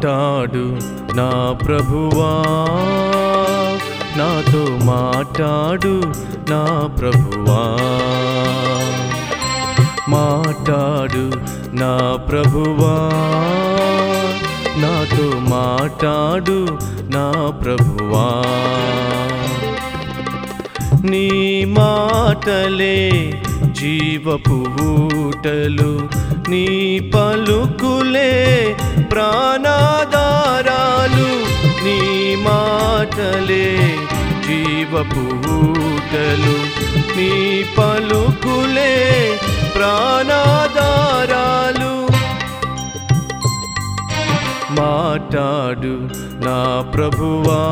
మాటాడు నా ప్రభువా, నాతో మాటాడు నా ప్రభువా. మాటాడు నా ప్రభువా, నాతో మాటాడు నా ప్రభువా. నీ మాటలే జీవపు ఊటలు, నీ పలుకులే ప్రాణాధారాలు. నీ మాటలే జీవపు ఊటలు, నీ పలుకులే ప్రాణాధారాలు. మాటాడు నా ప్రభువా,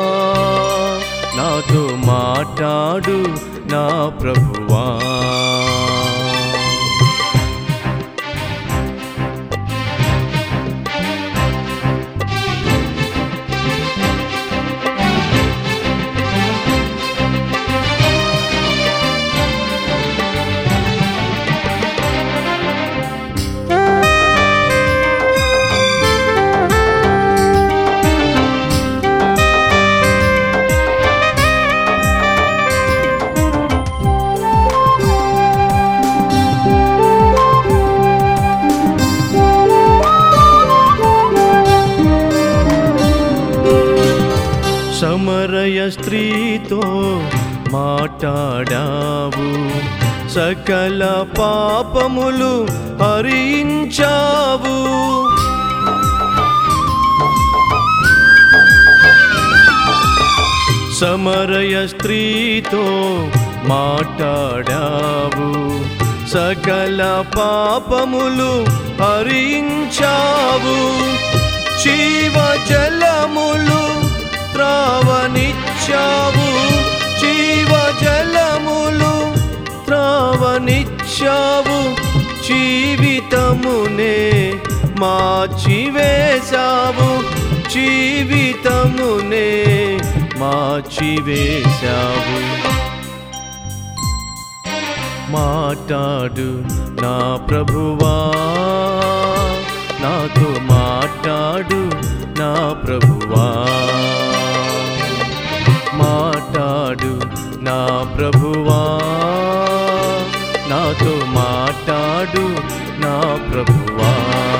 నాతో మాటాడు నా ప్రభువా. సమరయ స్త్రీతో మాటాడావు, సకల పాపములు హరించావు. సమరయ స్త్రీతో మాటాడావు, సకల పాపములు హరించావు. జీవజలములు త్రావనిచ్చావు, జీవజలములు త్రావనిచ్చావు. జీవితమునే మార్చివేశావు, జీవితమునే మార్చివేశావు. మాటాడు నా ప్రభువా, నాతో మాటాడు నా ప్రభువా. మాటాడు నా ప్రభువా, నాతో మాటాడు నా ప్రభువా.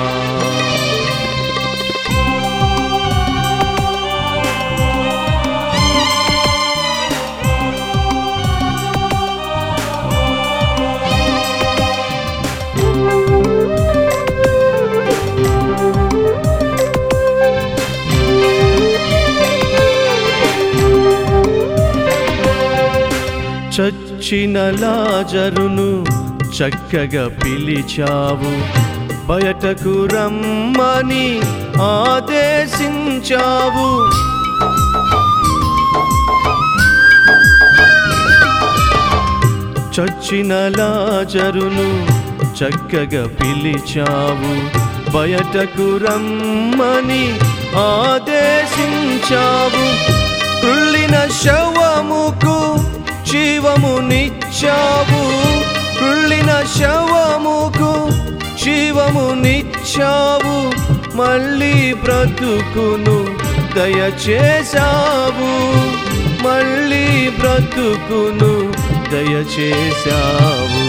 చచ్చిన లాజరును చక్కగా పిలిచావు, బయటకు రమ్మని ఆదేశించావు. చచ్చిన లాజరును చక్కగా పిలిచావు, బయటకు రమ్మని ఆదేశించావు. కృళ్ళిన శవముకు జీవమునిచ్చావు, కృళ్ళిన శవముకు జీవమునిచ్చావు. మళ్ళీ బ్రతుకును దయచేశావు, మళ్ళీ బ్రతుకును దయచేశావు.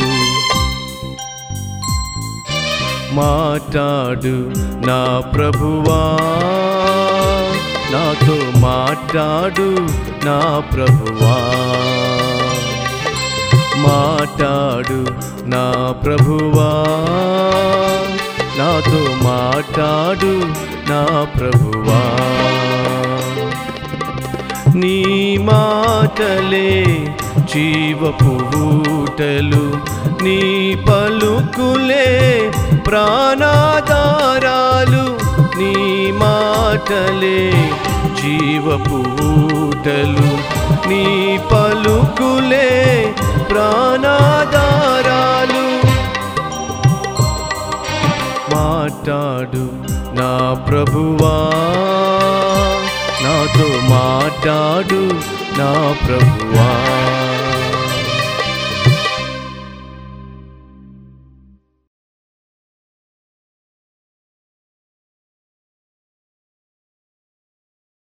మాటాడు నా ప్రభువా, నాతో మాటాడు నా ప్రభువా. మాటాడు నా ప్రభువా, నాతో మాటాడు నా ప్రభువా. నీ మాటలే జీవపు ఊటలు, నీ పలుకులే ప్రాణాధారాలు. నీ మాటలే జీవపు ఊటలు, నీ పలుకులే ప్రాణాధారాలు. మాటాడు నా ప్రభువా, నాతో మాటాడు నా ప్రభువా.